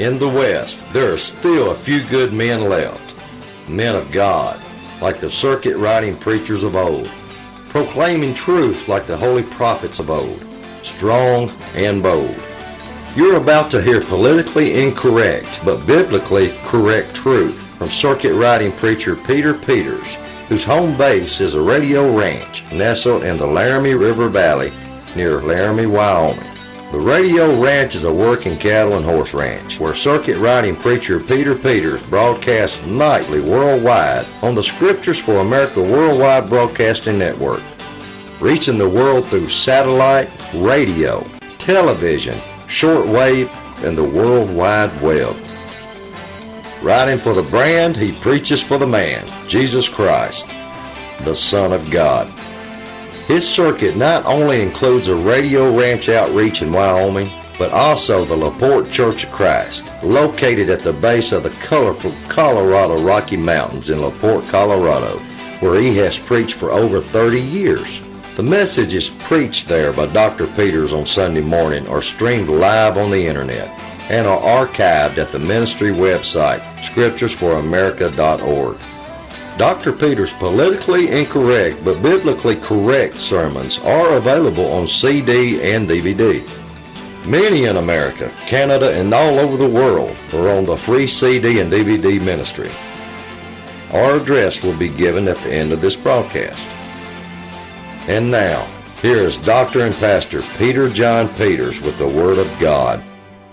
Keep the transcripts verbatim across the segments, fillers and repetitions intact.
In the West, there are still a few good men left, men of God, like the circuit-riding preachers of old, proclaiming truth like the holy prophets of old, strong and bold. You're about to hear politically incorrect but biblically correct truth from circuit-riding preacher Peter Peters, whose home base is a radio ranch nestled in the Laramie River Valley near Laramie, Wyoming. The Radio Ranch is a working cattle and horse ranch where circuit-riding preacher Peter Peters broadcasts nightly worldwide on the Scriptures for America Worldwide Broadcasting Network, reaching the world through satellite, radio, television, shortwave, and the World Wide Web. Writing for the brand, he preaches for the man, Jesus Christ, the Son of God. His circuit not only includes a radio ranch outreach in Wyoming, but also the LaPorte Church of Christ, located at the base of the colorful Colorado Rocky Mountains in LaPorte, Colorado, where he has preached for over thirty years. The message is preached there by Doctor Peters on Sunday morning or streamed live on the internet and are archived at the ministry website, scriptures for america dot org. Doctor Peters' politically incorrect but biblically correct sermons are available on C D and D V D. Many in America, Canada, and all over the world are on the free C D and D V D ministry. Our address will be given at the end of this broadcast. And now, here is Doctor and Pastor Peter John Peters with the Word of God.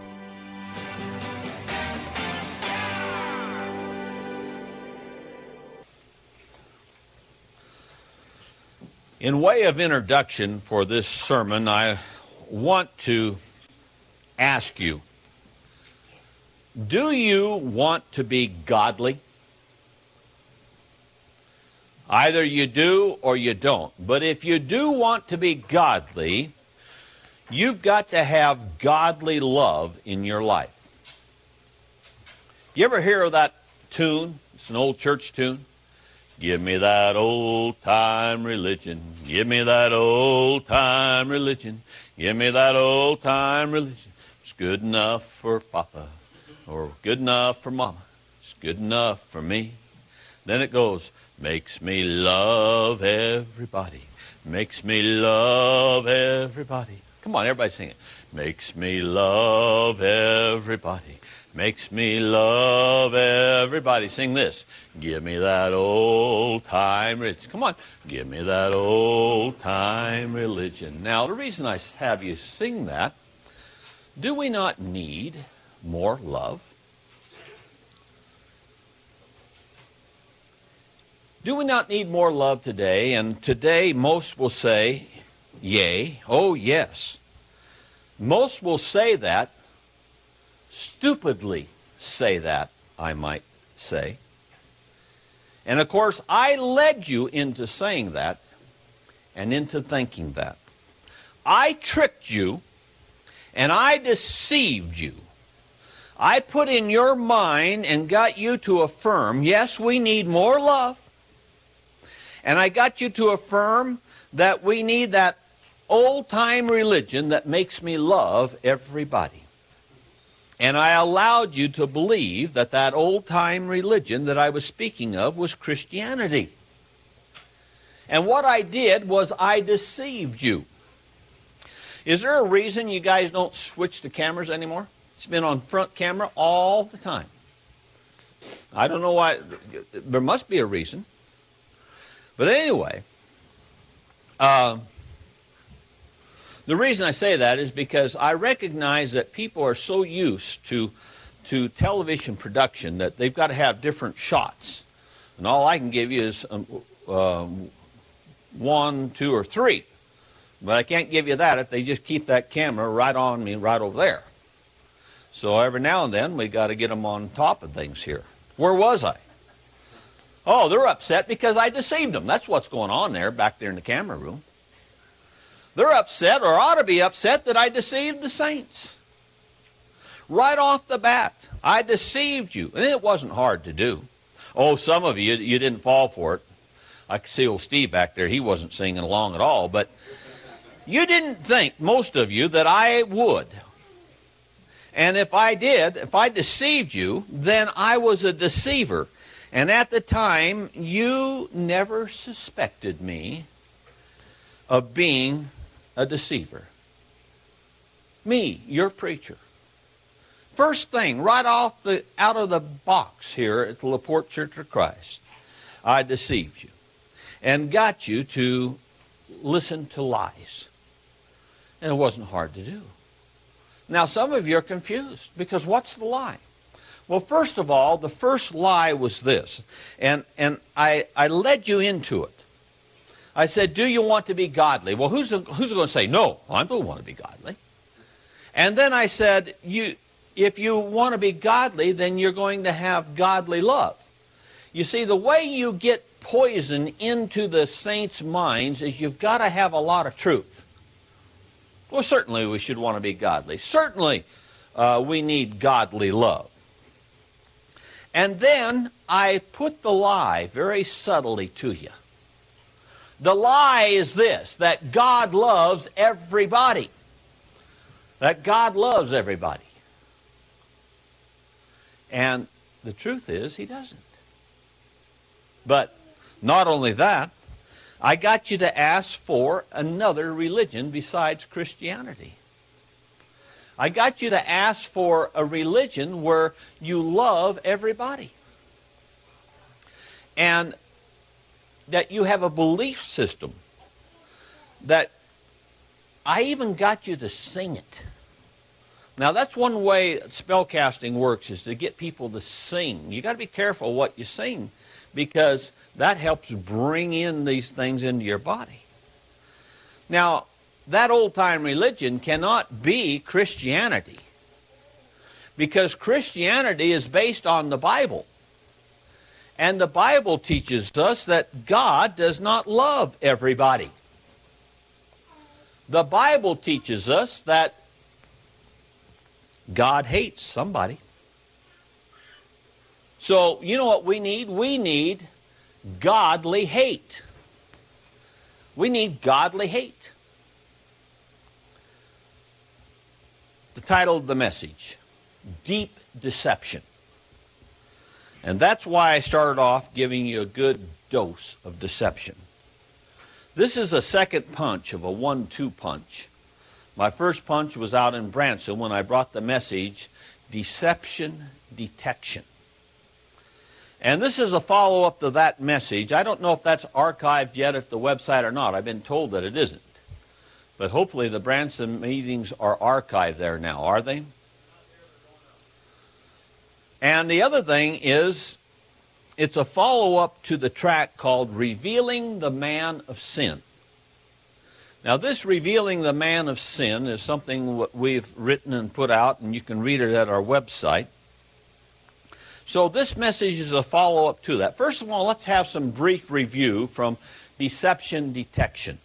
In way of introduction for this sermon, I want to ask you, do you want to be godly? Either you do or you don't. But if you do want to be godly, you've got to have godly love in your life. You ever hear of that tune? It's an old church tune. Give me that old-time religion. Give me that old-time religion. Give me that old-time religion. It's good enough for Papa, or good enough for Mama. It's good enough for me. Then it goes, makes me love everybody. Makes me love everybody. Come on, everybody sing it. Makes me love everybody. Makes me love everybody. Sing this. Give me that old-time religion. Come on. Give me that old-time religion. Now, the reason I have you sing that, do we not need more love? Do we not need more love today? And today most will say, yea, oh yes. Most will say that, stupidly say that, I might say. And of course, I led you into saying that and into thinking that. I tricked you and I deceived you. I put in your mind and got you to affirm, yes, we need more love. And I got you to affirm that we need that old-time religion that makes me love everybody. And I allowed you to believe that that old-time religion that I was speaking of was Christianity. And what I did was I deceived you. Is there a reason you guys don't switch the cameras anymore? It's been on front camera all the time. I don't know why. There must be a reason. But anyway, uh, the reason I say that is because I recognize that people are so used to, to television production that they've got to have different shots. And all I can give you is um, um, one, two, or three. But I can't give you that if they just keep that camera right on me right over there. So every now and then we got to get them on top of things here. Where was I? Oh, they're upset because I deceived them. That's what's going on there, back there in the camera room. They're upset, or ought to be upset, that I deceived the saints. Right off the bat, I deceived you. And it wasn't hard to do. Oh, some of you, you didn't fall for it. I could see old Steve back there. He wasn't singing along at all. But you didn't think, most of you, that I would. And if I did, if I deceived you, then I was a deceiver. And at the time, you never suspected me of being a deceiver. Me, your preacher. First thing, right off the out of the box here at the LaPorte Church of Christ, I deceived you and got you to listen to lies. And it wasn't hard to do. Now, some of you are confused because what's the lie? Well, first of all, the first lie was this, and, and I, I led you into it. I said, do you want to be godly? Well, who's, who's going to say, no, I don't want to be godly. And then I said, you, if you want to be godly, then you're going to have godly love. You see, the way you get poison into the saints' minds is you've got to have a lot of truth. Well, certainly we should want to be godly. Certainly uh, we need godly love. And then I put the lie very subtly to you. The lie is this, that God loves everybody. That God loves everybody. And the truth is, He doesn't. But not only that, I got you to ask for another religion besides Christianity. I got you to ask for a religion where you love everybody. And that you have a belief system. That I even got you to sing it. Now that's one way spellcasting works, is to get people to sing. You got to be careful what you sing, because that helps bring in these things into your body. Now, that old-time religion cannot be Christianity, because Christianity is based on the Bible. And the Bible teaches us that God does not love everybody. The Bible teaches us that God hates somebody. So, you know what we need? We need godly hate. We need godly hate. The title of the message, Deep Deception. And that's why I started off giving you a good dose of deception. This is a second punch of a one two punch. My first punch was out in Branson when I brought the message, Deception Detection. And this is a follow-up to that message. I don't know if that's archived yet at the website or not. I've been told that it isn't. But hopefully the Branson meetings are archived there now, are they? And the other thing is, it's a follow-up to the track called Revealing the Man of Sin. Now this Revealing the Man of Sin is something we've written and put out, and you can read it at our website. So this message is a follow-up to that. First of all, let's have some brief review from Deception Detection.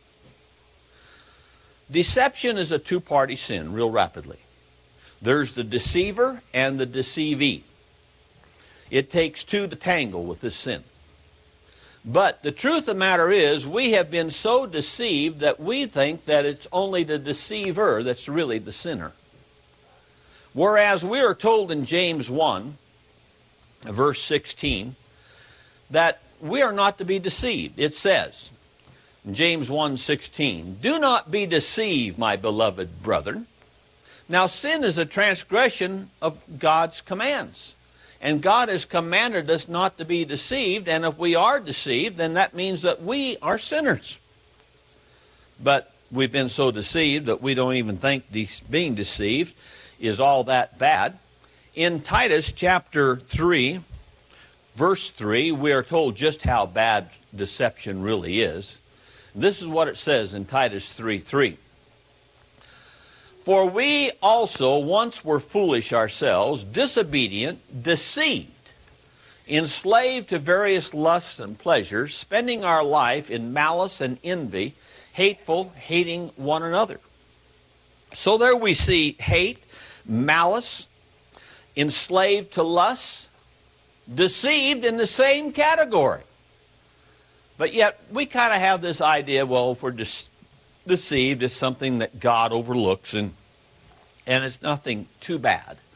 Deception is a two-party sin, real rapidly. There's the deceiver and the deceivee. It takes two to tangle with this sin. But the truth of the matter is, we have been so deceived that we think that it's only the deceiver that's really the sinner. Whereas we are told in James one, verse sixteen, that we are not to be deceived. It says, in James one sixteen, do not be deceived, my beloved brethren. Now sin is a transgression of God's commands. And God has commanded us not to be deceived, and if we are deceived, then that means that we are sinners. But we've been so deceived that we don't even think de- being deceived is all that bad. In Titus chapter three, verse three, we are told just how bad deception really is. This is what it says in Titus three three. For we also once were foolish ourselves, disobedient, deceived, enslaved to various lusts and pleasures, spending our life in malice and envy, hateful, hating one another. So there we see hate, malice, enslaved to lusts, deceived in the same category. But yet we kind of have this idea, well, if we're deceived, Deceived is something that God overlooks, and and it's nothing too bad.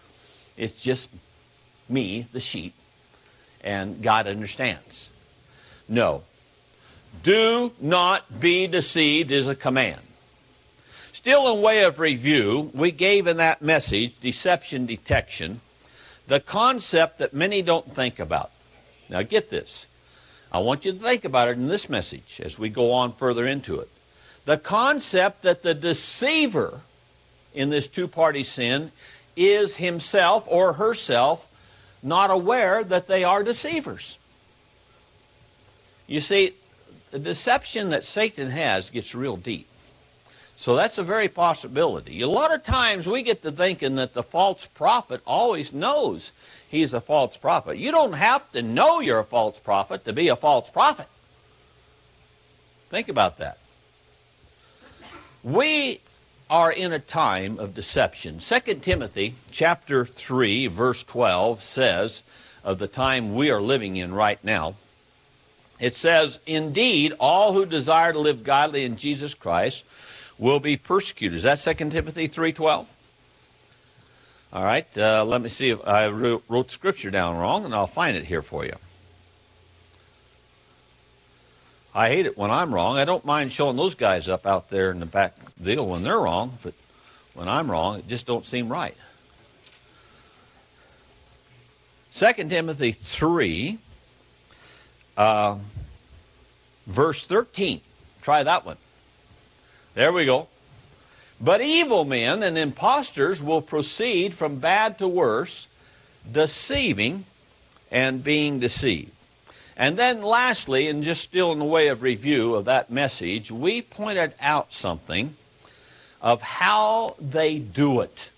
It's just me, the sheep, and God understands. No. Do not be deceived is a command. Still, in way of review, we gave in that message, deception detection, the concept that many don't think about. Now get this. I want you to think about it in this message as we go on further into it. The concept that the deceiver in this two-party sin is himself or herself not aware that they are deceivers. You see, the deception that Satan has gets real deep. So that's a very possibility. A lot of times we get to thinking that the false prophet always knows he's a false prophet. You don't have to know you're a false prophet to be a false prophet. Think about that. We are in a time of deception. Second Timothy chapter three, verse twelve says of the time we are living in right now, it says, "Indeed, all who desire to live godly in Jesus Christ will be persecuted." Is that Second Timothy three twelve? All right, uh, let me see if I wrote, wrote Scripture down wrong, and I'll find it here for you. I hate it when I'm wrong. I don't mind showing those guys up out there in the back deal when they're wrong, but when I'm wrong, it just don't seem right. Second Timothy three, uh, verse thirteen. Try that one. There we go. "But evil men and impostors will proceed from bad to worse, deceiving and being deceived." And then lastly, and just still in the way of review of that message, we pointed out something of how they do it.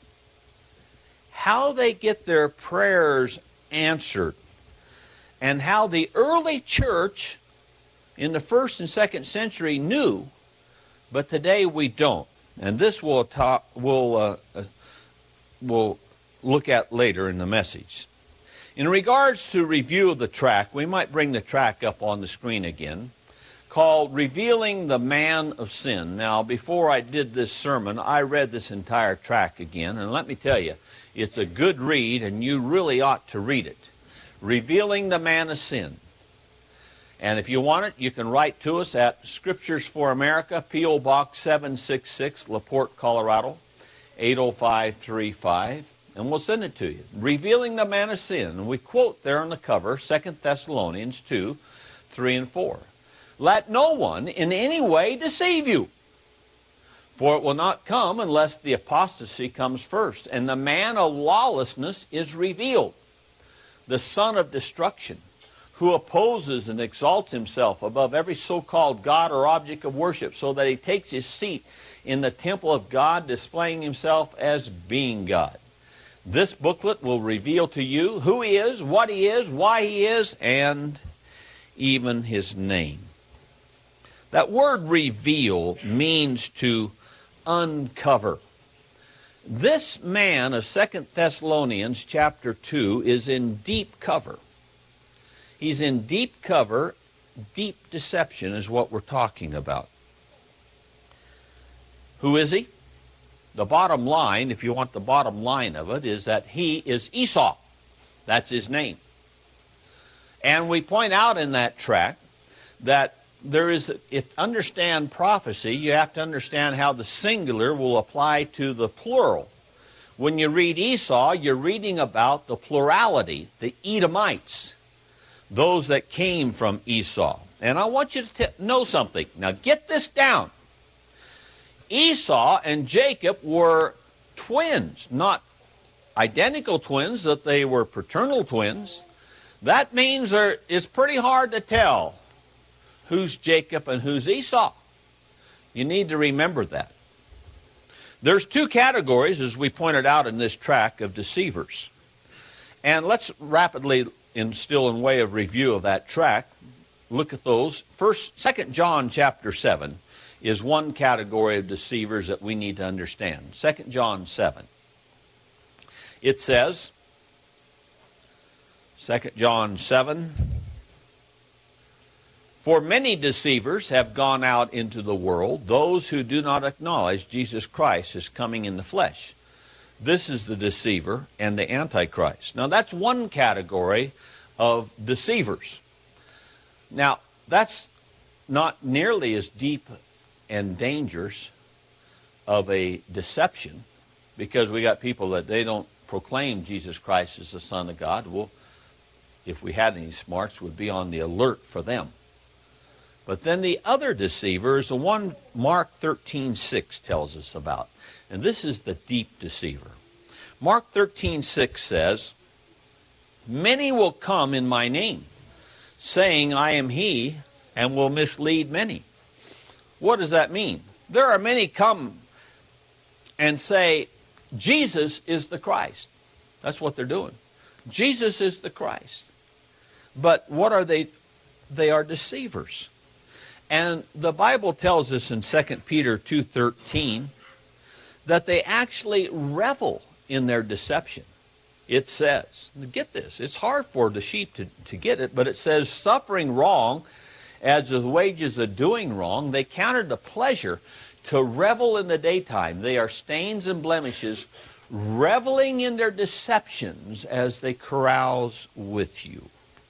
How they get their prayers answered. And how the early church in the first and second century knew, but today we don't. And this we'll, talk, we'll, uh, uh, we'll look at later in the message. In regards to review of the track, we might bring the track up on the screen again, called Revealing the Man of Sin. Now, before I did this sermon, I read this entire track again, and let me tell you, it's a good read, and you really ought to read it. Revealing the Man of Sin. And if you want it, you can write to us at Scriptures for America, P O Box seven six six, LaPorte, Colorado, eight oh five three five. And we'll send it to you. Revealing the Man of Sin. And we quote there on the cover, Second Thessalonians two, three and four. "Let no one in any way deceive you. For it will not come unless the apostasy comes first. And the man of lawlessness is revealed, the son of destruction, who opposes and exalts himself above every so-called God or object of worship, so that he takes his seat in the temple of God, displaying himself as being God. This booklet will reveal to you who he is, what he is, why he is, and even his name." That word reveal means to uncover. This man of Second Thessalonians chapter two is in deep cover. He's in deep cover. Deep deception is what we're talking about. Who is he? The bottom line, if you want the bottom line of it, is that he is Esau. That's his name. And we point out in that tract that there is, if understand prophecy, you have to understand how the singular will apply to the plural. When you read Esau, you're reading about the plurality, the Edomites, those that came from Esau. And I want you to t- know something. Now get this down. Esau and Jacob were twins, not identical twins, that they were fraternal twins. That means there, it's pretty hard to tell who's Jacob and who's Esau. You need to remember that. There's two categories, as we pointed out in this track, of deceivers. And let's rapidly, in, still in way of review of that track, look at those. First, Second John chapter seven. Is one category of deceivers that we need to understand. Second John seven. It says, Second John seven, "For many deceivers have gone out into the world, those who do not acknowledge Jesus Christ as coming in the flesh. This is the deceiver and the Antichrist. Now, that's one category of deceivers. Now, that's not nearly as deep and dangerous of a deception, because we got people that they don't proclaim Jesus Christ as the Son of God. Well, if we had any smarts, would be on the alert for them. But then the other deceiver is the one Mark thirteen six tells us about. And this is the deep deceiver. Mark thirteen six says, "Many will come in my name, saying, 'I am he,' and will mislead many." What does that mean? There are many come and say, Jesus is the Christ. That's what they're doing. Jesus is the Christ. But what are they? They are deceivers. And the Bible tells us in Second Peter two thirteen that they actually revel in their deception. It says, get this, it's hard for the sheep to, to get it, but it says, "Suffering wrong as the wages of doing wrong, they count it a pleasure to revel in the daytime. They are stains and blemishes, reveling in their deceptions as they carouse with you."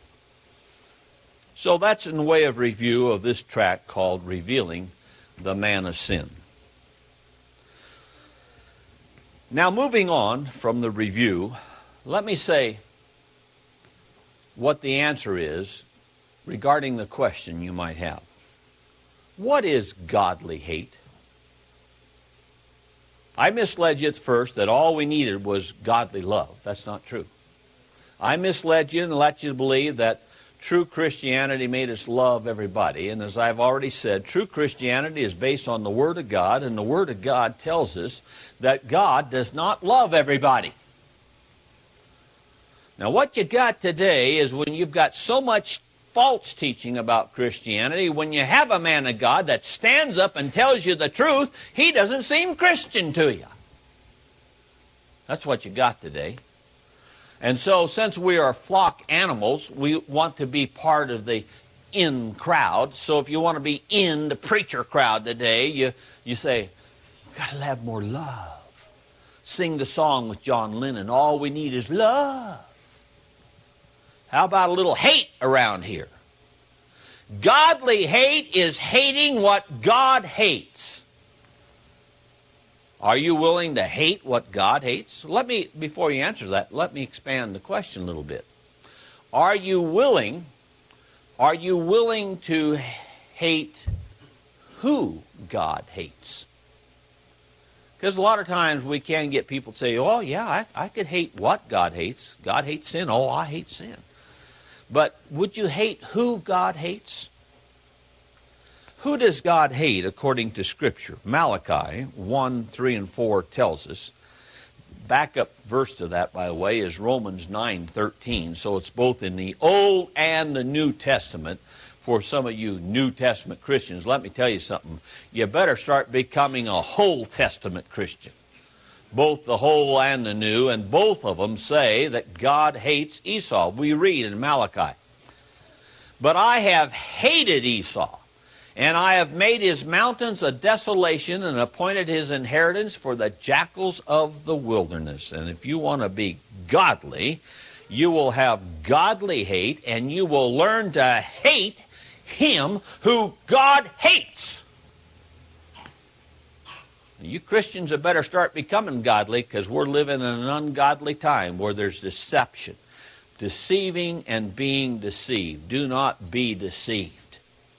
So that's in way of review of this tract called Revealing the Man of Sin. Now, moving on from the review, let me say what the answer is regarding the question you might have. What is godly hate? I misled you at first that all we needed was godly love. That's not true. I misled you and let you believe that true Christianity made us love everybody. And as I've already said, true Christianity is based on the Word of God, and the Word of God tells us that God does not love everybody. Now, what you got today is when you've got so much false teaching about Christianity, when you have a man of God that stands up and tells you the truth, he doesn't seem Christian to you. That's what you got today. And so, since we are flock animals, we want to be part of the in crowd. So if you want to be in the preacher crowd today, you, you say, we've got to have more love. Sing the song with John Lennon, all we need is love. How about a little hate around here? Godly hate is hating what God hates. Are you willing to hate what God hates? Let me, before you answer that, let me expand the question a little bit. Are you willing, are you willing to hate who God hates? Because a lot of times we can get people to say, oh yeah, I, I could hate what God hates. God hates sin. Oh, I hate sin. But would you hate who God hates? Who does God hate according to Scripture? Malachi one, three, and four tells us. Backup verse to that, by the way, is Romans nine, thirteen. So it's both in the Old and the New Testament. For some of you New Testament Christians, let me tell you something. You better start becoming a Whole Testament Christian. Both the Whole and the New, and both of them say that God hates Esau. We read in Malachi, "But I have hated Esau, and I have made his mountains a desolation and appointed his inheritance for the jackals of the wilderness." And if you want to be godly, you will have godly hate, and you will learn to hate him who God hates. You Christians had better start becoming godly, because we're living in an ungodly time where there's deception, deceiving and being deceived. Do not be deceived.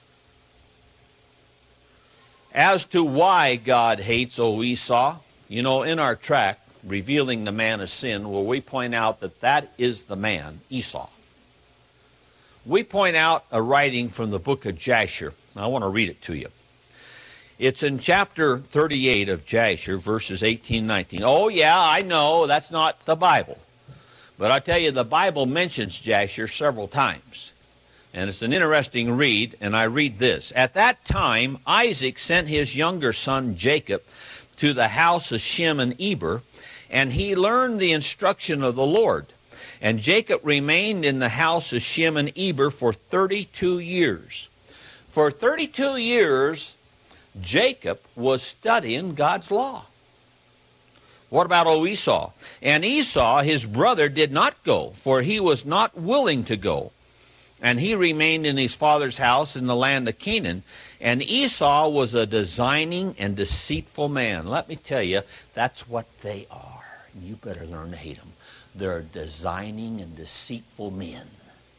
As to why God hates, O Esau, you know, in our tract, Revealing the Man of Sin, where we point out that that is the man, Esau, we point out a writing from the book of Jasher. I want to read it to you. It's in chapter thirty-eight of Jasher, verses eighteen, nineteen. Oh, yeah, I know, that's not the Bible. But I tell you, the Bible mentions Jasher several times. And it's an interesting read, and I read this. "At that time, Isaac sent his younger son Jacob to the house of Shem and Eber, and he learned the instruction of the Lord. And Jacob remained in the house of Shem and Eber for thirty-two years. For thirty-two years, Jacob was studying God's law. What about old Esau? And Esau, his brother, did not go, for he was not willing to go. And he remained in his father's house in the land of Canaan. And Esau was a designing and deceitful man. Let me tell you, that's what they are. You better learn to hate them. They're designing and deceitful men.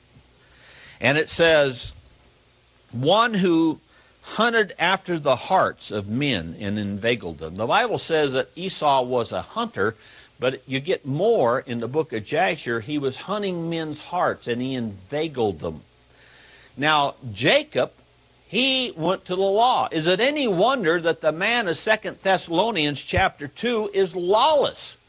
And it says, one who hunted after the hearts of men and inveigled them. The Bible says that Esau was a hunter, but you get more in the book of Jasher. He was hunting men's hearts, and he inveigled them. Now, Jacob, he went to the law. Is it any wonder that the man of Second Thessalonians chapter two is lawless?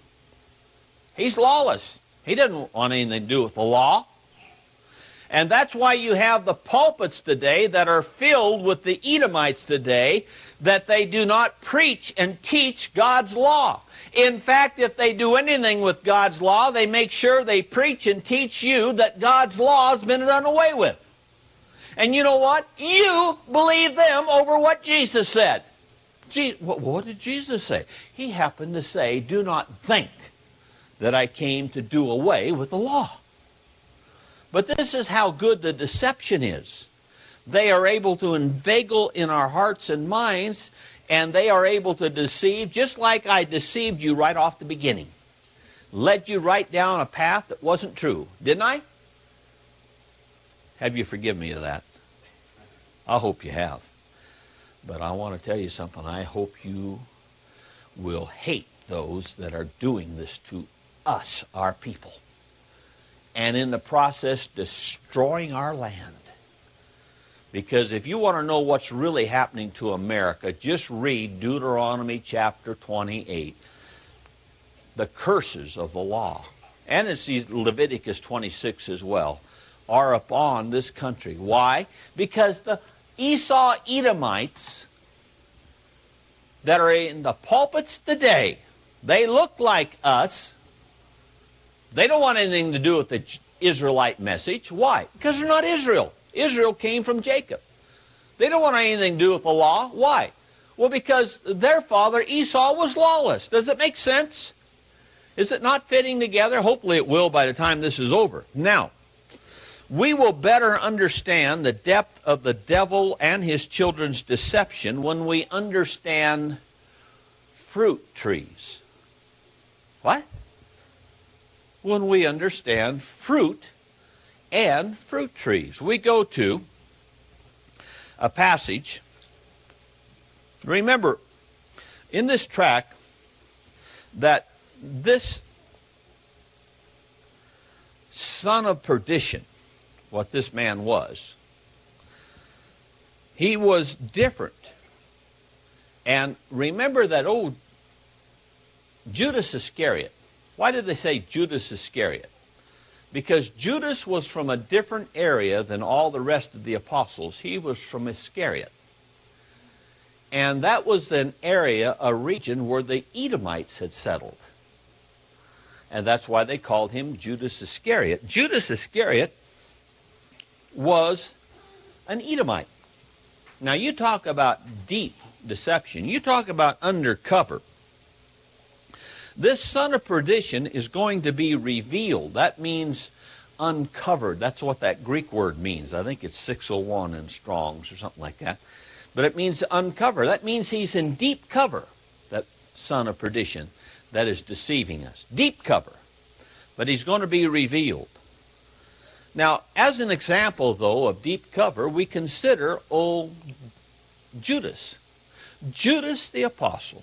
He's lawless. He doesn't want anything to do with the law. And that's why you have the pulpits today that are filled with the Edomites today, that they do not preach and teach God's law. In fact, if they do anything with God's law, they make sure they preach and teach you that God's law has been done away with. And you know what? You believe them over what Jesus said. Je- what did Jesus say? He happened to say, do not think that I came to do away with the law. But this is how good the deception is. They are able to inveigle in our hearts and minds, and they are able to deceive, just like I deceived you right off the beginning. Led you right down a path that wasn't true. Didn't I? Have you forgiven me of that? I hope you have. But I want to tell you something. I hope you will hate those that are doing this to us, our people. And in the process, destroying our land. Because if you want to know what's really happening to America, just read Deuteronomy chapter twenty-eight. The curses of the law, and it's Leviticus twenty-six as well, are upon this country. Why? Because the Esau Edomites that are in the pulpits today, they look like us. They don't want anything to do with the Israelite message. Why? Because they're not Israel. Israel came from Jacob. They don't want anything to do with the law. Why? Well, because their father Esau was lawless. Does it make sense? Is it not fitting together? Hopefully it will by the time this is over. Now, we will better understand the depth of the devil and his children's deception when we understand fruit trees. What? When we understand fruit and fruit trees. We go to a passage. Remember, in this tract, that this son of perdition, what this man was, he was different. And remember that old Judas Iscariot. Why did they say Judas Iscariot? Because Judas was from a different area than all the rest of the apostles. He was from Iscariot. And that was an area, a region where the Edomites had settled. And that's why they called him Judas Iscariot. Judas Iscariot was an Edomite. Now you talk about deep deception. You talk about undercover. This son of perdition is going to be revealed. That means uncovered. That's what that Greek word means. I think it's six oh one in Strong's or something like that. But it means to uncover. That means he's in deep cover, that son of perdition that is deceiving us. Deep cover. But he's going to be revealed. Now, as an example, though, of deep cover, we consider old Judas. Judas the apostle.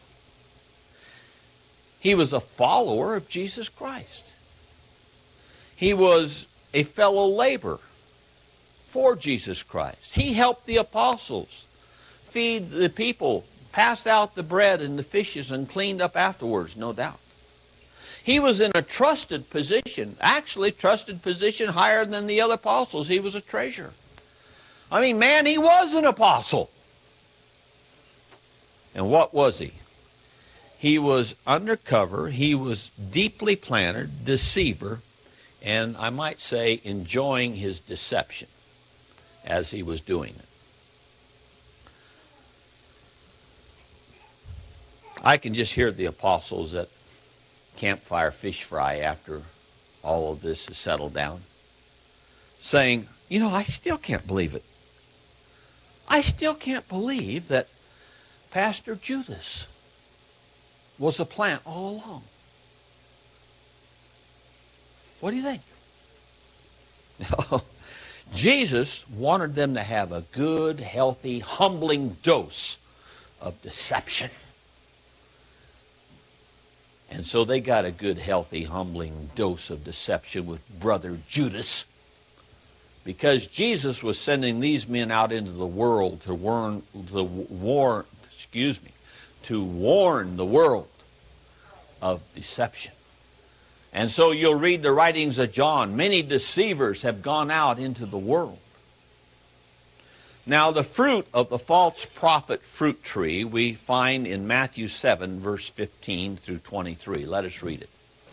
He was a follower of Jesus Christ. He was a fellow laborer for Jesus Christ. He helped the apostles feed the people, passed out the bread and the fishes, and cleaned up afterwards, no doubt. He was in a trusted position, actually trusted position higher than the other apostles. He was a treasurer. I mean, man, he was an apostle. And what was he? He was undercover, he was deeply planted, deceiver, and I might say enjoying his deception as he was doing it. I can just hear the apostles that campfire fish fry after all of this is settled down, saying, you know, I still can't believe it. I still can't believe that Pastor Judas was a plant all along. What do you think? Jesus wanted them to have a good, healthy, humbling dose of deception. And so they got a good, healthy, humbling dose of deception with brother Judas, because Jesus was sending these men out into the world to warn, to warn, excuse me, to warn the world of deception. And so you'll read the writings of John. Many deceivers have gone out into the world. Now, the fruit of the false prophet fruit tree we find in Matthew seven, verse fifteen through twenty-three. Let us read it.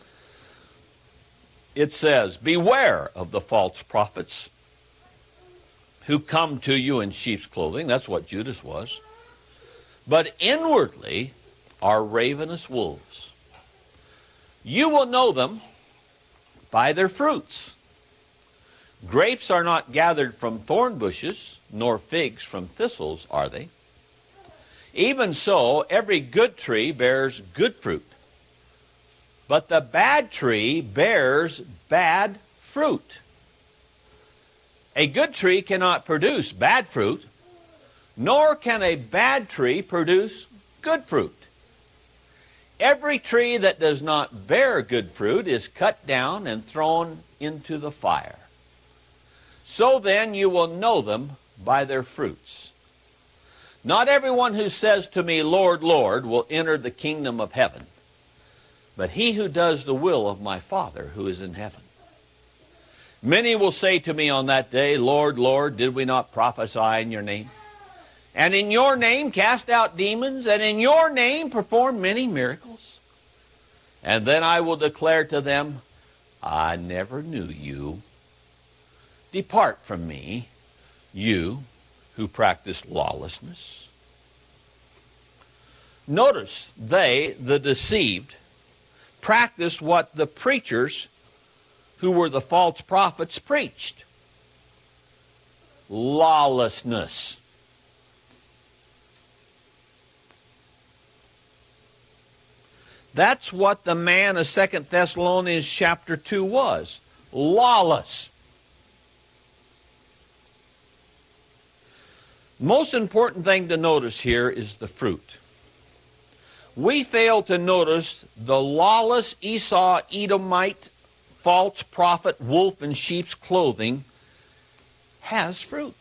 It says, beware of the false prophets who come to you in sheep's clothing. That's what Judas was. But inwardly are ravenous wolves. You will know them by their fruits. Grapes are not gathered from thorn bushes, nor figs from thistles, are they? Even so, every good tree bears good fruit, but the bad tree bears bad fruit. A good tree cannot produce bad fruit, nor can a bad tree produce good fruit. Every tree that does not bear good fruit is cut down and thrown into the fire. So then you will know them by their fruits. Not everyone who says to me, Lord, Lord, will enter the kingdom of heaven, but he who does the will of my Father who is in heaven. Many will say to me on that day, Lord, Lord, did we not prophesy in your name? And in your name cast out demons, and in your name perform many miracles? And then I will declare to them, I never knew you. Depart from me, you who practice lawlessness. Notice they, the deceived, practiced what the preachers who were the false prophets preached. Lawlessness. That's what the man of Second Thessalonians chapter two was. Lawless. Most important thing to notice here is the fruit. We fail to notice the lawless Esau Edomite false prophet wolf in sheep's clothing has fruit.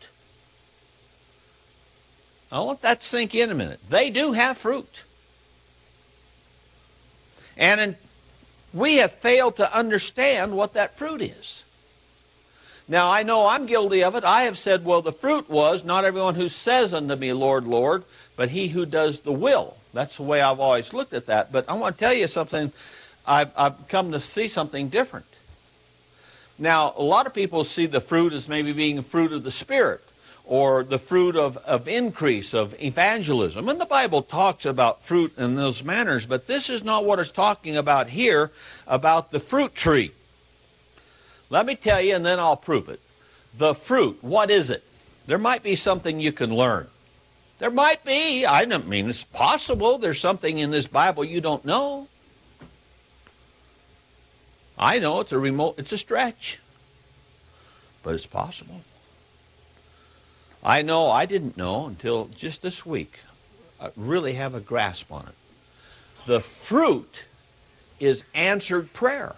I'll let that sink in a minute. They do have fruit. And in, we have failed to understand what that fruit is. Now, I know I'm guilty of it. I have said, well, the fruit was not everyone who says unto me, Lord, Lord, but he who does the will. That's the way I've always looked at that. But I want to tell you something. I've, I've come to see something different. Now, a lot of people see the fruit as maybe being the fruit of the Spirit, or the fruit of, of increase, of evangelism. And the Bible talks about fruit in those manners, but this is not what it's talking about here, about the fruit tree. Let me tell you, and then I'll prove it. The fruit, what is it? There might be something you can learn. There might be. I don't mean it's possible. There's something in this Bible you don't know. I know it's a remote, it's a stretch, but it's possible. I know I didn't know until just this week. I really have a grasp on it. The fruit is answered prayer.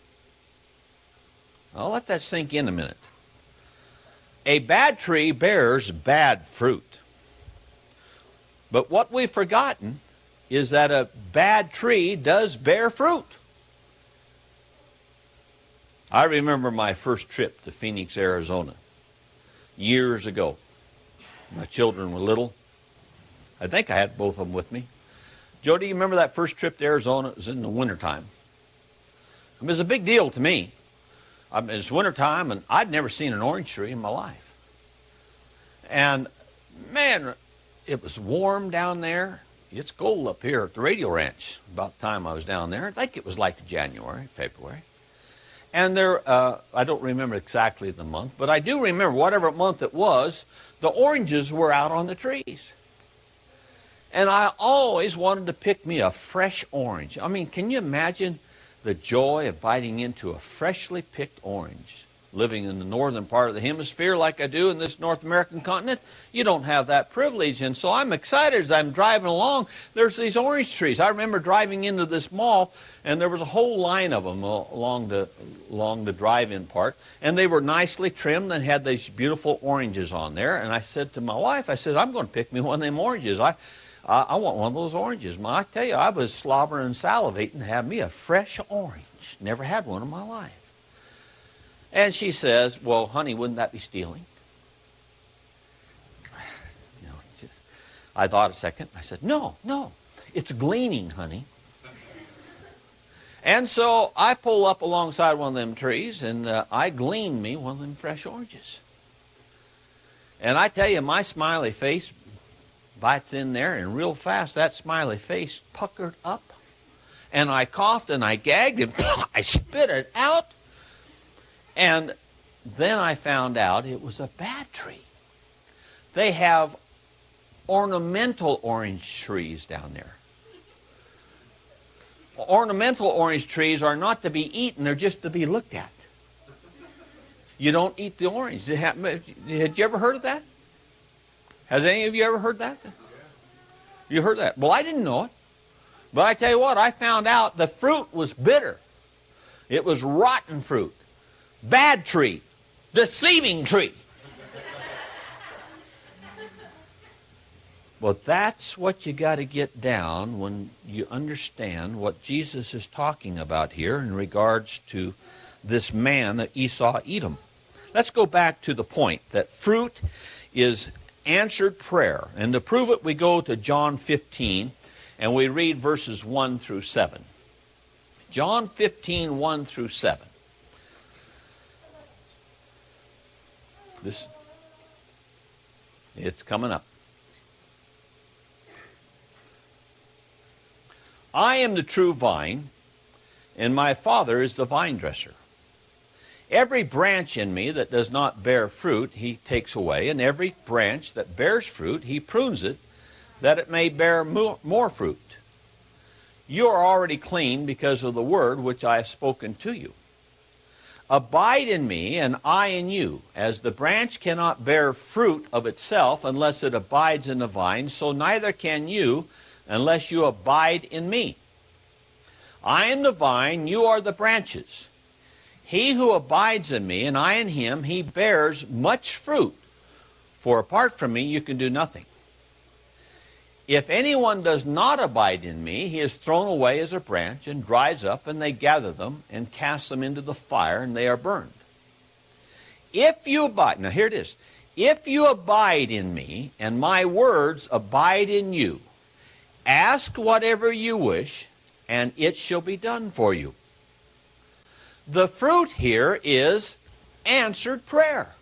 I'll let that sink in a minute. A bad tree bears bad fruit. But what we've forgotten is that a bad tree does bear fruit. I remember my first trip to Phoenix, Arizona, years ago. My children were little. I think I had both of them with me. Joe, do you remember that first trip to Arizona? It was in the wintertime. It was a big deal to me. I mean, it's wintertime, and I'd never seen an orange tree in my life. And, man, it was warm down there. it's cold up here at the radio ranch about the time I was down there. I think it was like January, February. And there, uh, I don't remember exactly the month, but I do remember whatever month it was, the oranges were out on the trees. And I always wanted to pick me a fresh orange. I mean, can you imagine the joy of biting into a freshly picked orange? Living in the northern part of the hemisphere like I do in this North American continent, you don't have that privilege. And so I'm excited as I'm driving along. There's these orange trees. I remember driving into this mall, and there was a whole line of them along the, along the drive-in part. And they were nicely trimmed and had these beautiful oranges on there. And I said to my wife, I said, I'm going to pick me one of them oranges. I, I, I want one of those oranges. Ma, I tell you, I was slobbering and salivating to have me a fresh orange. Never had one in my life. And she says, well, honey, wouldn't that be stealing? You know, it's just, I thought a second. I said, no, no, it's gleaning, honey. And so I pull up alongside one of them trees, and uh, I glean me one of them fresh oranges. And I tell you, my smiley face bites in there, and real fast that smiley face puckered up. And I coughed, and I gagged, and I spit it out. And then I found out it was a bad tree. They have ornamental orange trees down there. Ornamental orange trees are not to be eaten, they're just to be looked at. You don't eat the orange. Had you ever heard of that? Has any of you ever heard that? You heard that? Well, I didn't know it. But I tell you what, I found out the fruit was bitter. It was rotten fruit. Bad tree. Deceiving tree. Well, that's what you got to get down when you understand what Jesus is talking about here in regards to this man, that Esau Edom. Let's go back to the point that fruit is answered prayer. And to prove it, we go to John fifteen, and we read verses one through seven. John fifteen, one through seven. This, it's coming up. I am the true vine, and my Father is the vine dresser. Every branch in me that does not bear fruit, he takes away, and every branch that bears fruit, he prunes it, that it may bear more, more fruit. You are already clean because of the word which I have spoken to you. Abide in me, and I in you. As the branch cannot bear fruit of itself unless it abides in the vine, so neither can you unless you abide in me. I am the vine, you are the branches. He who abides in me, and I in him, he bears much fruit. For apart from me, you can do nothing. If anyone does not abide in me, he is thrown away as a branch and dries up, and they gather them and cast them into the fire, and they are burned. If you abide, now here it is, if you abide in me, and my words abide in you, ask whatever you wish, and it shall be done for you. The fruit here is answered prayer.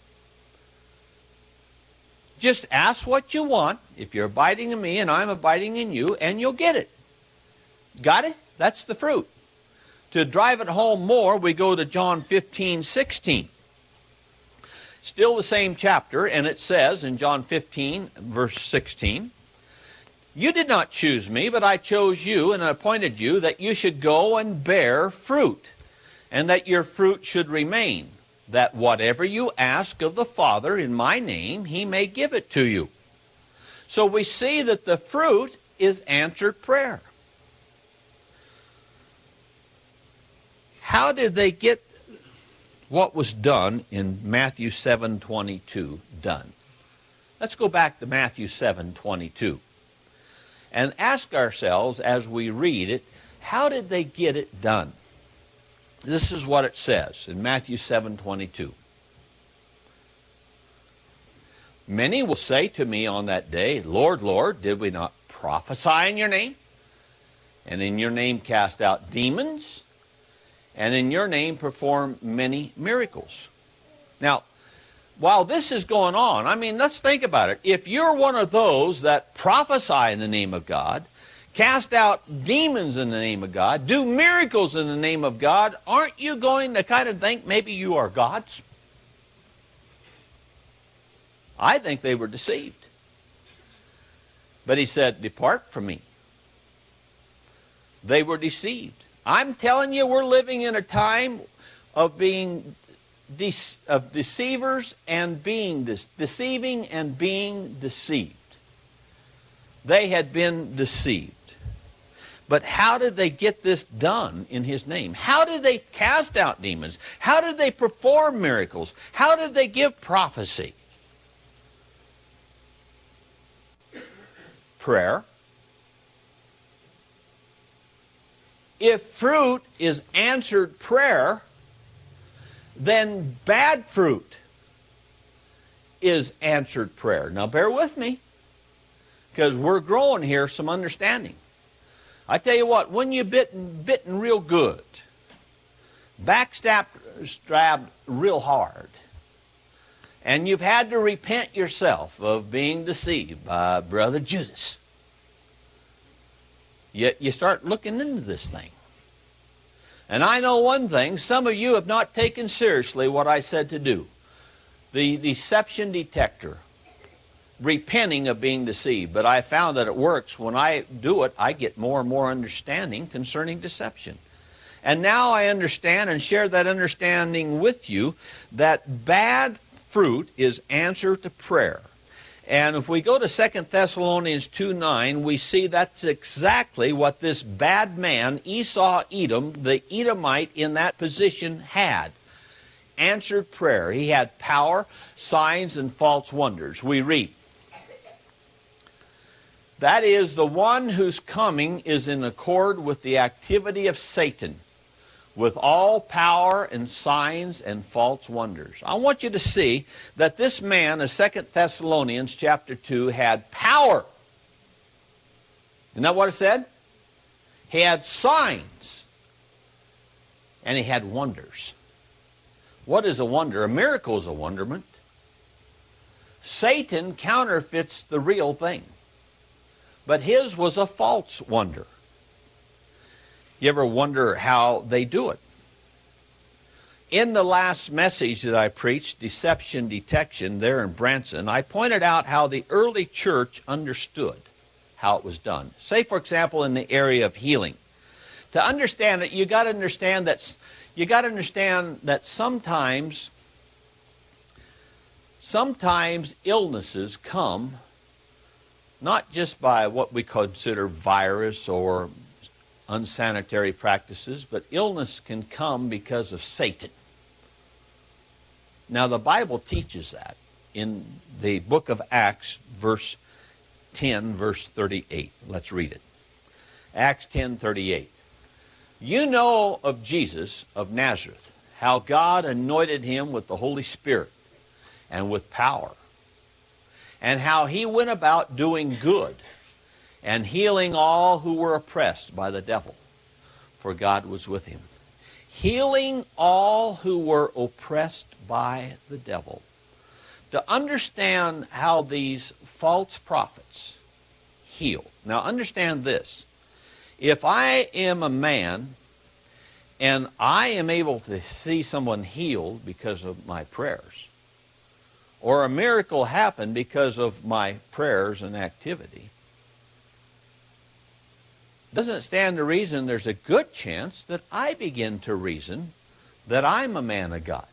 Just ask what you want, if you're abiding in me and I'm abiding in you, and you'll get it. Got it? That's the fruit. To drive it home more, we go to John fifteen, sixteen. Still the same chapter, and it says in John fifteen, verse sixteen, you did not choose me, but I chose you and appointed you that you should go and bear fruit, and that your fruit should remain, that whatever you ask of the Father in my name, he may give it to you. So we see that the fruit is answered prayer. How did they get what was done in Matthew seven twenty-two done? Let's go back to Matthew seven twenty-two and ask ourselves as we read it, how did they get it done? This is what it says in Matthew seven twenty-two. Many will say to me on that day, Lord, Lord, did we not prophesy in your name? And in your name cast out demons? And in your name perform many miracles? Now, while this is going on, I mean, let's think about it. If you're one of those that prophesy in the name of God, cast out demons in the name of God, do miracles in the name of God, aren't you going to kind of think maybe you are gods? I think they were deceived. But he said, depart from me. They were deceived. I'm telling you, we're living in a time of being de- of deceivers and being de- deceiving and being deceived. They had been deceived. But how did they get this done in his name? How did they cast out demons? How did they perform miracles? How did they give prophecy? Prayer. If fruit is answered prayer, then bad fruit is answered prayer. Now bear with me, because we're growing here some understanding. I tell you what, when you've bitten, bitten real good, backstabbed stabbed real hard, and you've had to repent yourself of being deceived by Brother Judas, yet you start looking into this thing. And I know one thing, some of you have not taken seriously what I said to do. The deception detector. Repenting of being deceived. But I found that it works. When I do it, I get more and more understanding concerning deception. And now I understand and share that understanding with you that bad fruit is answer to prayer. And if we go to Second Thessalonians two nine, we see that's exactly what this bad man, Esau Edom, the Edomite in that position, had. Answered prayer. He had power, signs, and false wonders. We read, that is, the one whose coming is in accord with the activity of Satan, with all power and signs and false wonders. I want you to see that this man, in Second Thessalonians chapter two, had power. Isn't that what it said? He had signs. And he had wonders. What is a wonder? A miracle is a wonderment. Satan counterfeits the real thing. But his was a false wonder. You ever wonder how they do it? In the last message that I preached, Deception Detection, there in Branson, I pointed out how the early church understood how it was done. Say, for example, in the area of healing. To understand it, you got to understand that you got to understand that sometimes sometimes illnesses come not just by what we consider virus or unsanitary practices, but illness can come because of Satan. Now, the Bible teaches that in the book of Acts, verse ten, verse thirty-eight. Let's read it. Acts ten thirty-eight. You know of Jesus of Nazareth, how God anointed him with the Holy Spirit and with power, and how he went about doing good and healing all who were oppressed by the devil, for God was with him. Healing all who were oppressed by the devil. To understand how these false prophets heal. Now understand this. If I am a man and I am able to see someone healed because of my prayers, or a miracle happen because of my prayers and activity, doesn't it stand to reason there's a good chance that I begin to reason that I'm a man of God?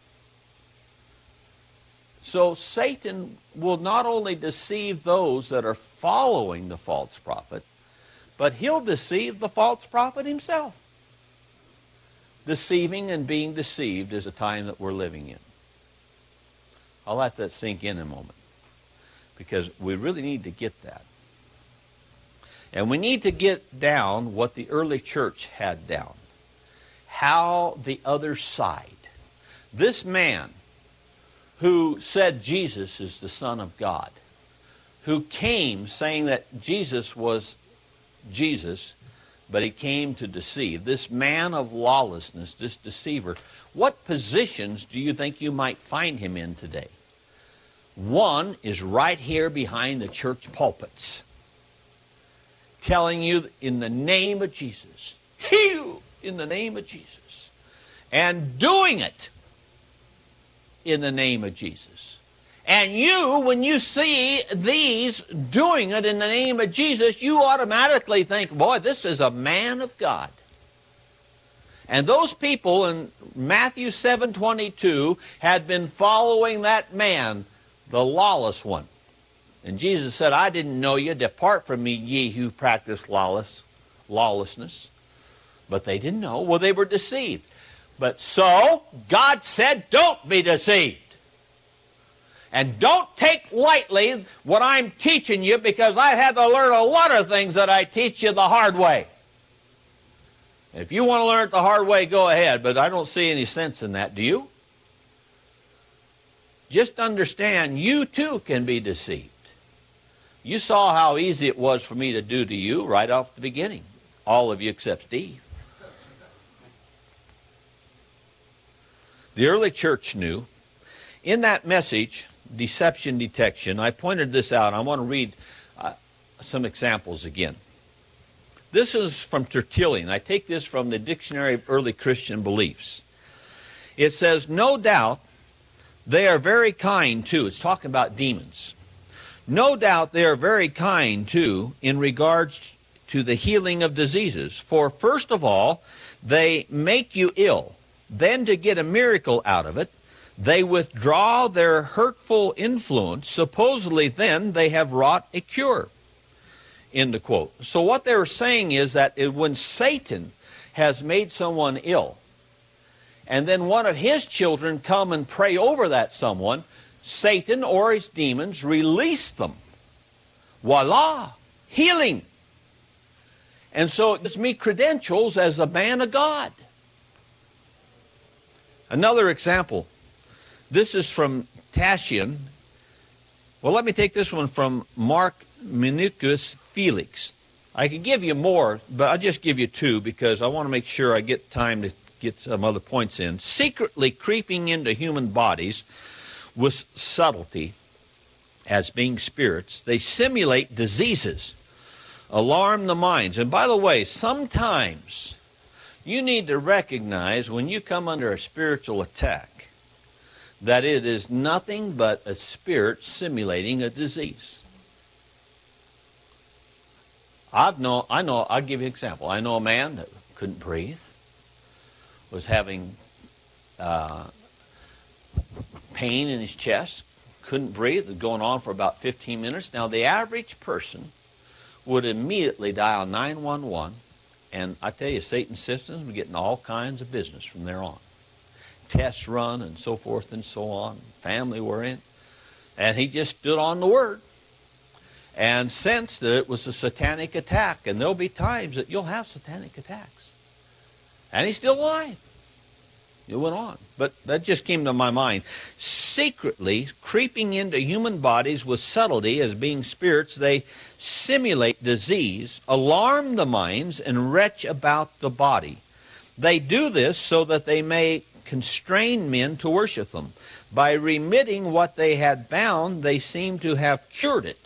So Satan will not only deceive those that are following the false prophet, but he'll deceive the false prophet himself. Deceiving and being deceived is the time that we're living in. I'll let that sink in a moment, because we really need to get that. And we need to get down what the early church had down. How the other side. This man who said Jesus is the Son of God, who came saying that Jesus was Jesus, but he came to deceive. This man of lawlessness, this deceiver, what positions do you think you might find him in today? One is right here behind the church pulpits. telling you in the name of Jesus, heal in the name of Jesus, and doing it in the name of Jesus. And you, when you see these doing it in the name of Jesus, you automatically think, boy, this is a man of God. And those people in Matthew seven twenty-two had been following that man, the lawless one. And Jesus said, I didn't know you. Depart from me, ye who practice lawless, lawlessness. But they didn't know. Well, they were deceived. But so, God said, don't be deceived. And don't take lightly what I'm teaching you, because I've had to learn a lot of things that I teach you the hard way. If you want to learn it the hard way, go ahead, but I don't see any sense in that, do you? Just understand, you too can be deceived. You saw how easy it was for me to do to you right off the beginning. All of you except Steve. The early church knew. In that message, Deception Detection, I pointed this out. I want to read uh, some examples again. This is from Tertullian. I take this from the Dictionary of Early Christian Beliefs. It says, no doubt they are very kind too. It's talking about demons. No doubt they are very kind too in regards to the healing of diseases. For first of all, they make you ill. Then to get a miracle out of it, they withdraw their hurtful influence. Supposedly then they have wrought a cure. End of quote. So what they're saying is that when Satan has made someone ill, and then one of his children come and pray over that someone, Satan or his demons release them. Voila! Healing! And so it gives me credentials as a man of God. Another example. This is from Tatian. Well, let me take this one from Mark Minucius Felix. I could give you more, but I'll just give you two because I want to make sure I get time to get some other points in. Secretly creeping into human bodies with subtlety as being spirits, they simulate diseases, alarm the minds. And by the way, sometimes you need to recognize when you come under a spiritual attack that it is nothing but a spirit simulating a disease. I've know, I know, I'll give you an example. I know a man that couldn't breathe, was having uh, pain in his chest, couldn't breathe, it was going on for about fifteen minutes. Now, the average person would immediately dial nine one one, and I tell you, Satan's systems were getting all kinds of business from there on. Tests run and so forth and so on. Family were in. And he just stood on the word and sensed that it was a satanic attack. And there'll be times that you'll have satanic attacks. And he's still alive. It went on. But that just came to my mind. Secretly creeping into human bodies with subtlety as being spirits, they simulate disease, alarm the minds, and wretch about the body. They do this so that they may constrain men to worship them. By remitting what they had bound, they seem to have cured it.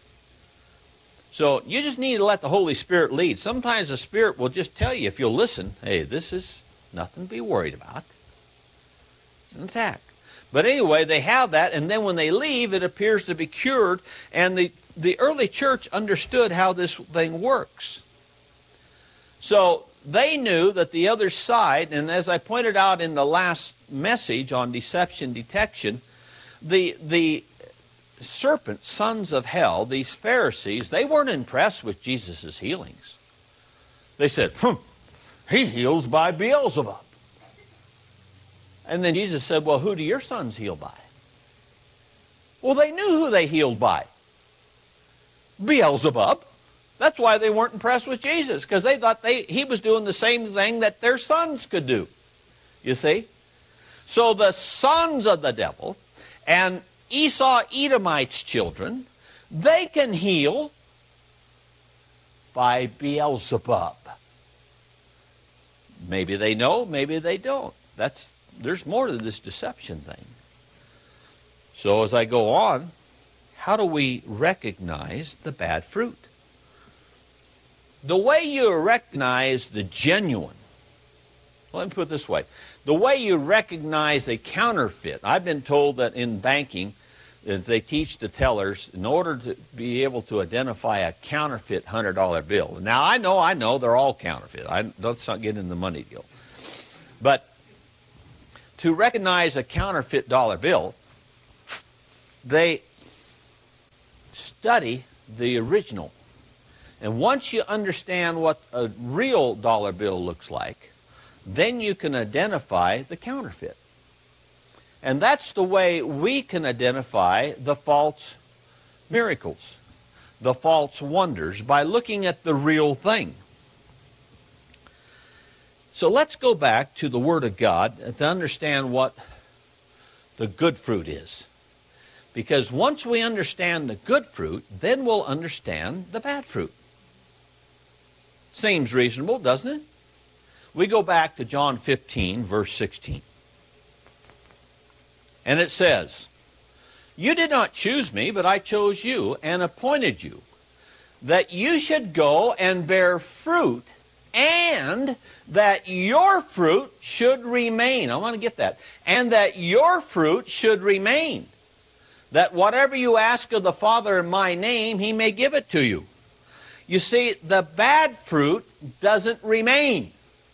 So you just need to let the Holy Spirit lead. Sometimes the Spirit will just tell you, if you'll listen, hey, this is nothing to be worried about. It's an attack. But anyway, they have that, and then when they leave, it appears to be cured. And the, the early church understood how this thing works. So they knew that the other side, and as I pointed out in the last message on deception detection, the the serpent, sons of hell, these Pharisees, they weren't impressed with Jesus' healings. They said, hmm, he heals by Beelzebub. And then Jesus said, well, who do your sons heal by? Well, they knew who they healed by. Beelzebub. That's why they weren't impressed with Jesus, because they thought they, he was doing the same thing that their sons could do. You see? So the sons of the devil and Esau Edomite's children, they can heal by Beelzebub. Maybe they know, maybe they don't. That's there's more to this deception thing. So as I go on, how do we recognize the bad fruit? The way you recognize the genuine, well, let me put it this way, the way you recognize a counterfeit, I've been told that in banking, as they teach the tellers, in order to be able to identify a counterfeit one hundred dollar bill. Now, I know, I know, they're all counterfeit. I, let's not get in the money deal. But to recognize a counterfeit dollar bill, they study the original. And once you understand what a real dollar bill looks like, then you can identify the counterfeit. And that's the way we can identify the false miracles, the false wonders, by looking at the real thing. So let's go back to the Word of God to understand what the good fruit is. Because once we understand the good fruit, then we'll understand the bad fruit. Seems reasonable, doesn't it? We go back to John fifteen, verse sixteen. And it says, "You did not choose me, but I chose you and appointed you, that you should go and bear fruit, and that your fruit should remain." I want to get that. And that your fruit should remain. That whatever you ask of the Father in my name, he may give it to you. You see, the bad fruit doesn't remain.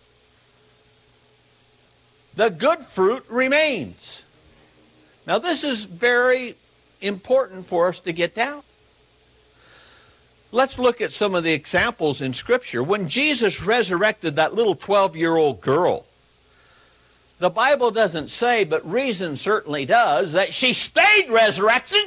The good fruit remains. Now, this is very important for us to get down. Let's look at some of the examples in Scripture. When Jesus resurrected that little twelve-year-old girl, the Bible doesn't say, but reason certainly does, that she stayed resurrected.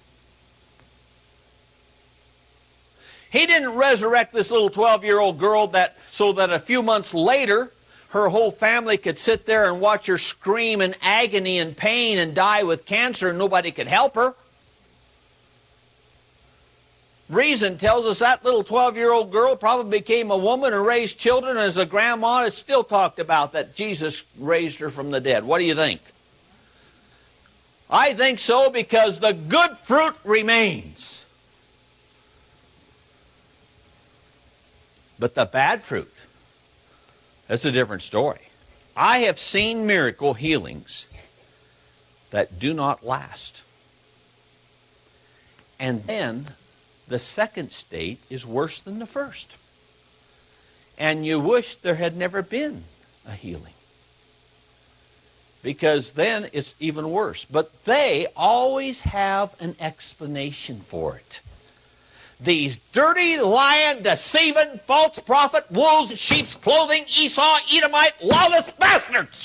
He didn't resurrect this little twelve-year-old girl that so that a few months later her whole family could sit there and watch her scream in agony and pain and die with cancer and nobody could help her. Reason tells us that little twelve-year-old girl probably became a woman and raised children, and as a grandma, it's still talked about that Jesus raised her from the dead. What do you think? I think so, because the good fruit remains. But the bad fruit, that's a different story. I have seen miracle healings that do not last. And then the second state is worse than the first. And you wish there had never been a healing, because then it's even worse. But they always have an explanation for it. These dirty, lying, deceiving, false prophet, wolves in sheep's clothing, Esau, Edomite, lawless bastards.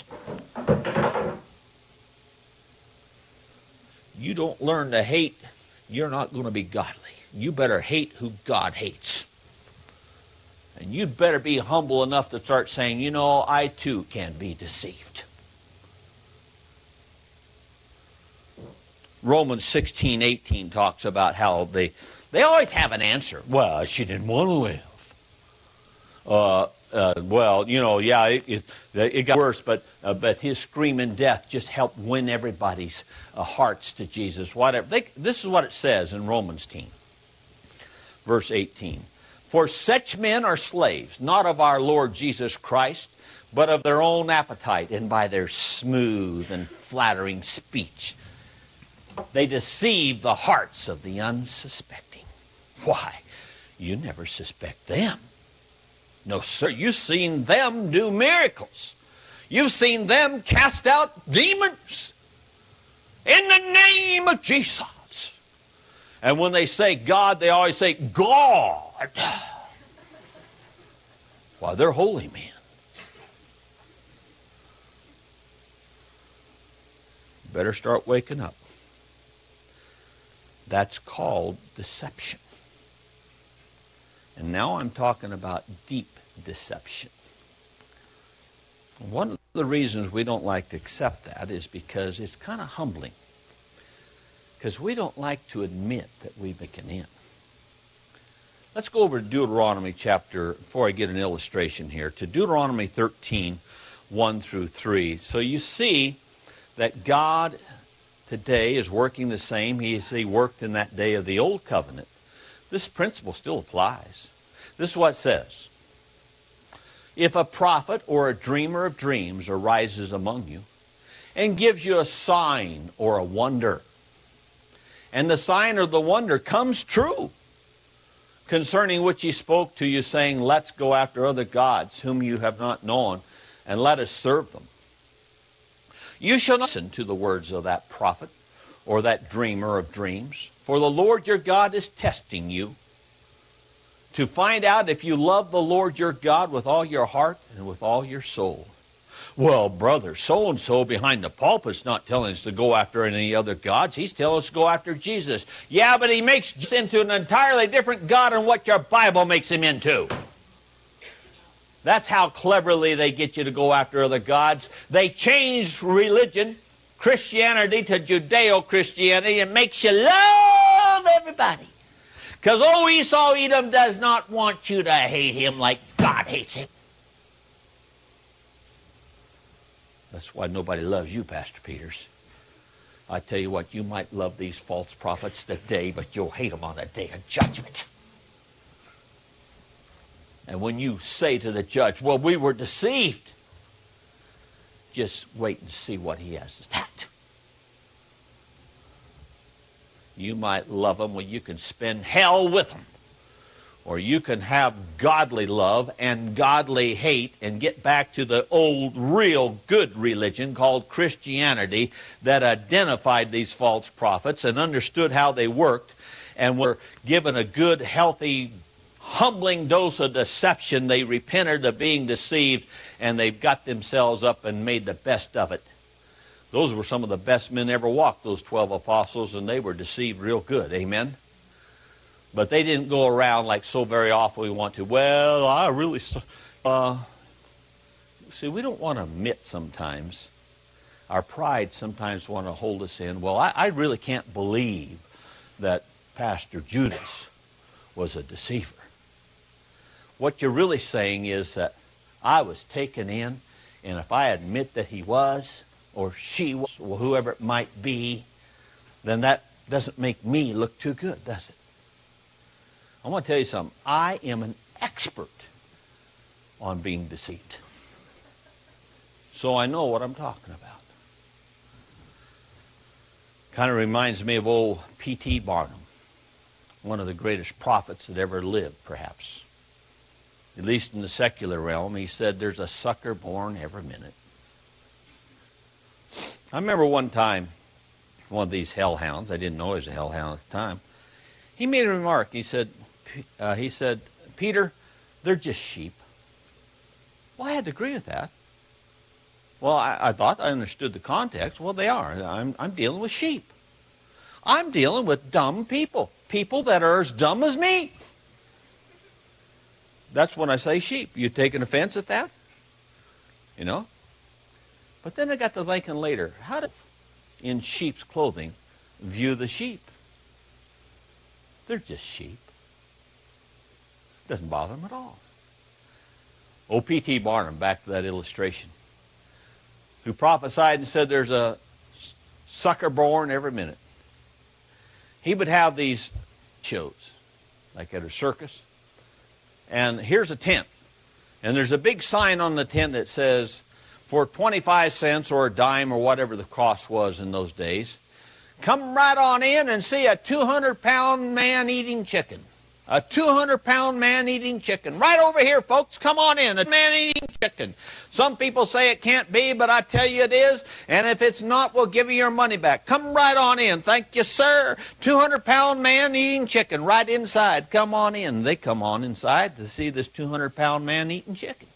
You don't learn to hate, you're not going to be godly. You better hate who God hates. And you'd better be humble enough to start saying, you know, I too can be deceived. Romans sixteen eighteen talks about how they, they always have an answer. Well, she didn't want to live. Uh, uh, well, you know, yeah, it, it, it got worse, but uh, but his screaming death just helped win everybody's uh, hearts to Jesus. Whatever. They, this is what it says in Romans ten. Verse eighteen, "For such men are slaves, not of our Lord Jesus Christ, but of their own appetite, and by their smooth and flattering speech they deceive the hearts of the unsuspecting." Why? You never suspect them. No, sir, you've seen them do miracles. You've seen them cast out demons in the name of Jesus. And when they say God, they always say, God. Why, they're holy men. Better start waking up. That's called deception. And now I'm talking about deep deception. One of the reasons we don't like to accept that is because it's kind of humbling. Because we don't like to admit that we make an end. Let's go over to Deuteronomy chapter, before I get an illustration here, to Deuteronomy thirteen, one through three. So you see that God today is working the same. He, he worked in that day of the Old Covenant. This principle still applies. This is what it says. If a prophet or a dreamer of dreams arises among you and gives you a sign or a wonder, and the sign or the wonder comes true, concerning which he spoke to you, saying, let's go after other gods whom you have not known, and let us serve them. You shall not listen to the words of that prophet or that dreamer of dreams, for the Lord your God is testing you to find out if you love the Lord your God with all your heart and with all your soul. Well, brother, so-and-so behind the pulpit's not telling us to go after any other gods. He's telling us to go after Jesus. Yeah, but he makes us into an entirely different God than what your Bible makes him into. That's how cleverly they get you to go after other gods. They change religion, Christianity, to Judeo-Christianity, and makes you love everybody. Because, oh, Esau Edom does not want you to hate him like God hates him. That's why nobody loves you, Pastor Peters. I tell you what, you might love these false prophets today, but you'll hate them on the day of judgment. And when you say to the judge, well, we were deceived, just wait and see what he has to that. You might love them, well, you can spend hell with them. Or you can have godly love and godly hate and get back to the old, real, good religion called Christianity that identified these false prophets and understood how they worked and were given a good, healthy, humbling dose of deception. They repented of being deceived, and they've got themselves up and made the best of it. Those were some of the best men ever walked, those twelve apostles, and they were deceived real good. Amen? But they didn't go around like so very often we want to. Well, I really... Uh, see, we don't want to admit sometimes. Our pride sometimes want to hold us in. Well, I, I really can't believe that Pastor Judas was a deceiver. What you're really saying is that I was taken in, and if I admit that he was, or she was, or whoever it might be, then that doesn't make me look too good, does it? I want to tell you something. I am an expert on being deceived. So I know what I'm talking about. Kind of reminds me of old P T Barnum, one of the greatest prophets that ever lived, perhaps. At least in the secular realm. He said there's a sucker born every minute. I remember one time, one of these hellhounds, I didn't know he was a hellhound at the time, he made a remark. He said, uh, he said, Peter, they're just sheep. Well, I had to agree with that. Well, I, I thought I understood the context. Well, they are. I'm, I'm dealing with sheep. I'm dealing with dumb people. People that are as dumb as me. That's when I say sheep. You taking offense at that? You know? But then I got to thinking later, how did in sheep's clothing view the sheep? They're just sheep. Doesn't bother them at all. O P T Barnum, back to that illustration, who prophesied and said there's a sucker born every minute. He would have these shows, like at a circus, and here's a tent, and there's a big sign on the tent that says, for twenty-five cents or a dime or whatever the cost was in those days, come right on in and see a two hundred pound man eating chicken. A two hundred pound man eating chicken. Right over here, folks. Come on in. A man eating chicken. Some people say it can't be, but I tell you it is. And if it's not, we'll give you your money back. Come right on in. Thank you, sir. two hundred pound man eating chicken right inside. Come on in. They come on inside to see this two hundred pound man eating chicken.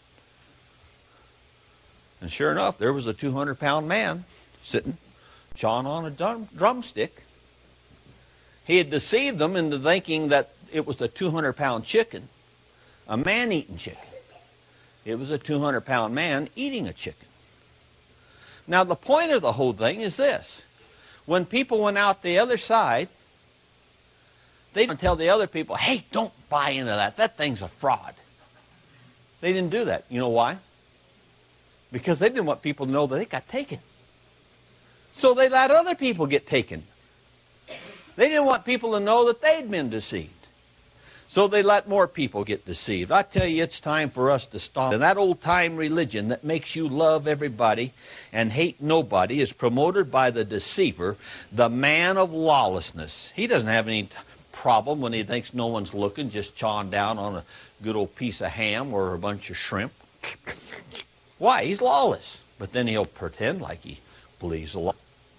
And sure enough, there was a two hundred pound man sitting, chawing on a drum, drumstick. He had deceived them into thinking that it was a two hundred pound chicken, a man-eating chicken. It was a two hundred pound man eating a chicken. Now, the point of the whole thing is this. When people went out the other side, they didn't tell the other people, hey, don't buy into that. That thing's a fraud. They didn't do that. You know why? Because they didn't want people to know that they got taken. So they let other people get taken. They didn't want people to know that they'd been deceived. So they let more people get deceived. I tell you, it's time for us to stop. And that old-time religion that makes you love everybody and hate nobody is promoted by the deceiver, the man of lawlessness. He doesn't have any problem when he thinks no one's looking, just chawing down on a good old piece of ham or a bunch of shrimp. Why? He's lawless. But then he'll pretend like he believes the law.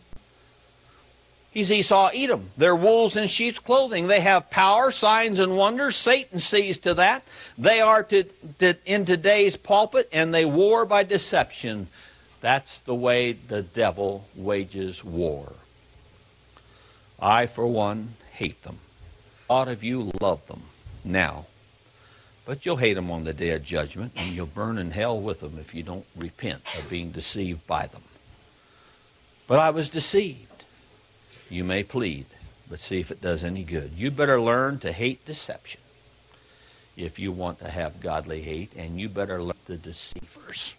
He's Esau, Edom. They're wolves in sheep's clothing. They have power, signs, and wonders. Satan sees to that. They are to, to, in today's pulpit, and they war by deception. That's the way the devil wages war. I, for one, hate them. A lot of you love them now. But you'll hate them on the day of judgment, and you'll burn in hell with them if you don't repent of being deceived by them. But I was deceived. You may plead, but see if it does any good. You better learn to hate deception if you want to have godly hate, and you better learn the deceivers.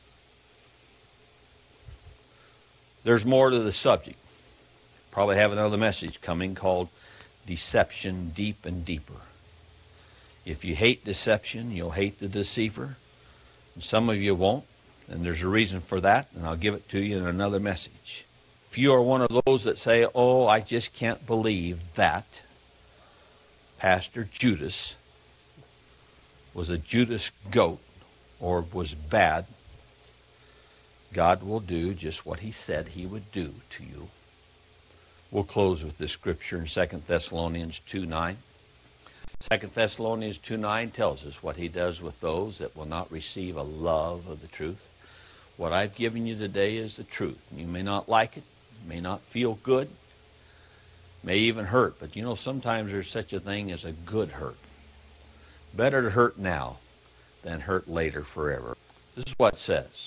There's more to the subject. Probably have another message coming called Deception Deep and Deeper. If you hate deception, you'll hate the deceiver. And some of you won't, and there's a reason for that, and I'll give it to you in another message. If you are one of those that say, oh, I just can't believe that Pastor Judas was a Judas goat or was bad, God will do just what he said he would do to you. We'll close with this scripture in Second Thessalonians two nine. Second Thessalonians two nine tells us what he does with those that will not receive a love of the truth. What I've given you today is the truth. You may not like it. May not feel good, may even hurt, but you know sometimes there's such a thing as a good hurt. Better to hurt now than hurt later forever. This is what it says.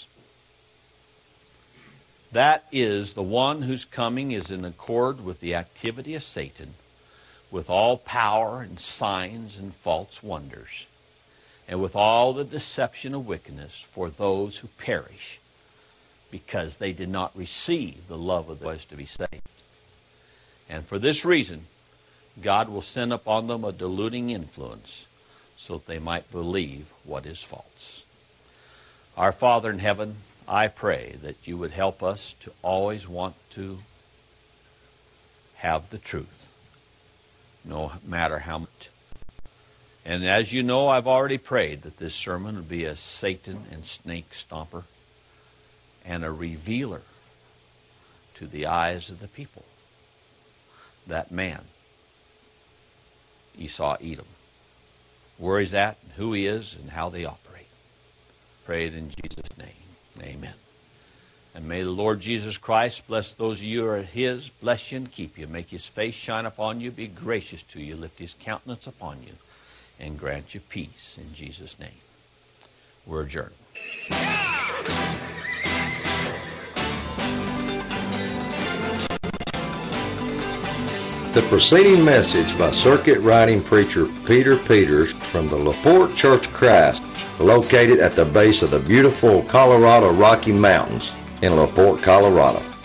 That is, the one whose coming is in accord with the activity of Satan, with all power and signs and false wonders, and with all the deception of wickedness for those who perish, because they did not receive the love of those to be saved. And for this reason, God will send upon them a deluding influence so that they might believe what is false. Our Father in heaven, I pray that you would help us to always want to have the truth, no matter how much. And as you know, I've already prayed that this sermon would be a Satan and snake stomper and a revealer to the eyes of the people. That man, Esau, Edom, where he's at, and who he is, and how they operate. Pray it in Jesus' name. Amen. And may the Lord Jesus Christ bless those of you who are his, bless you and keep you, make his face shine upon you, be gracious to you, lift his countenance upon you, and grant you peace in Jesus' name. We're adjourned. The preceding message by circuit riding preacher Peter Peters from the LaPorte Church of Christ, located at the base of the beautiful Colorado Rocky Mountains in LaPorte, Colorado.